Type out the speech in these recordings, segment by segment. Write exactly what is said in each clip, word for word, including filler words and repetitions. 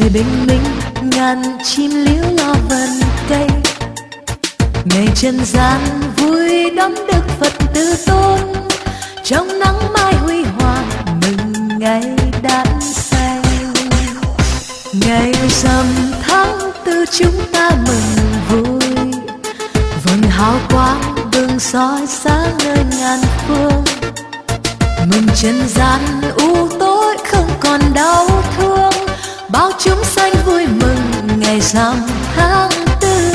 trời bình minh ngàn chim líu lo vần cây. Ngày trần gian vui đón Đức Phật từ tôn, trong nắng mai huy hoàng mừng ngày đản sanh. Ngày rằm tháng tư chúng ta mừng vui, vầng hào quang bừng soi sáng nơi ngàn phương. Mừng trần gian u tối không còn đau thương, bao chúng sanh vui mừng ngày rằm tháng tư.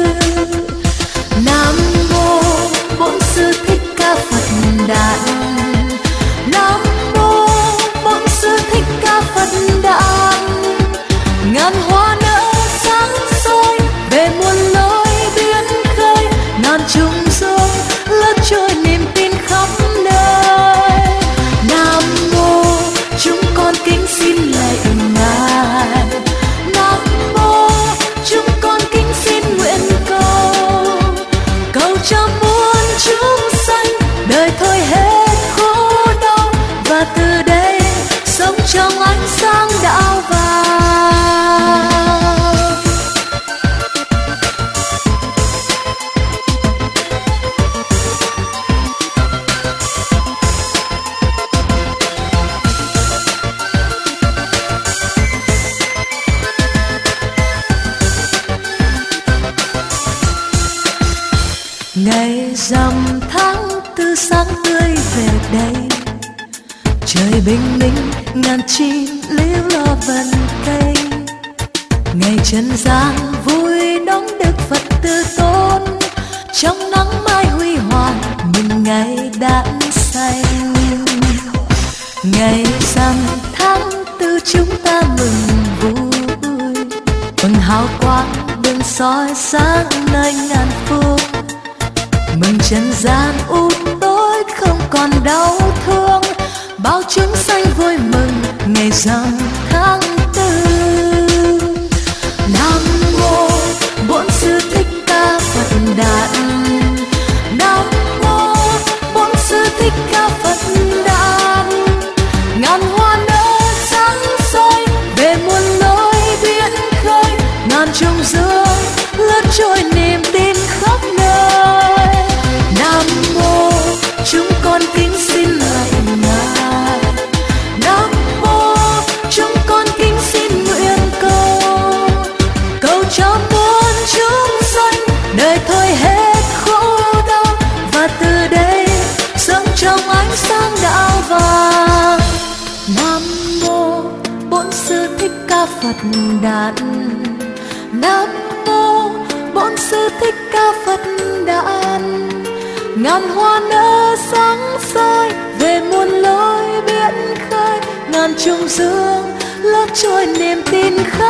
Nam mô Bổn Sư Thích Ca Phật Đản, Nam mô Bổn Sư Thích Ca Phật Đản. Ngàn hoa nở sáng soi về muôn lối biển khơi, ngàn trùng dương lướt trôi niềm tin khắp nơi. Nam mô chúng con kính xin lạy Ngài, Nam mô chúng con kính xin nguyện cầu, cầu cho muôn chúng sanh đời thôi hết khổ đau, và từ đây sống trong ánh sáng đạo vàng. Ngày rằm tháng tư sáng tươi về đây, trời bình minh ngàn chim líu lo vần cây. Ngày trần gian vui đón Đức Phật từ tôn, trong nắng mai huy hoàng mừng ngày đản sanh. Ngày rằm tháng tư chúng ta mừng vui, vầng hào quang bừng soi sáng nơi ngàn phương. Mừng trần gian u tối không còn đau thương, bao chúng sanh vui mừng ngày rằm tháng tư. Nam mô Bổn Sư Thích Ca Phật Đản, Nam mô Bổn Sư Thích Ca Phật Đản. Ngàn hoa nở sáng soi về muôn lối biển khơi, ngàn trùng dương lướt trôi niềm tin khắp nơi. Nam mô chúng con kính xin lạy Ngài, Nam mô chúng con kính xin nguyện cầu, cầu cho muôn chúng sanh đời thôi hết khổ đau, và từ đây sống trong ánh sáng đạo vàng. Nam mô Bổn Sư Thích Ca Phật Đản, Nam mô Bổn Sư Thích Ca Phật Đản. Ngàn hoa nở sáng soi về muôn lối biển khơi, ngàn trùng dương lướt trôi niềm tin khắp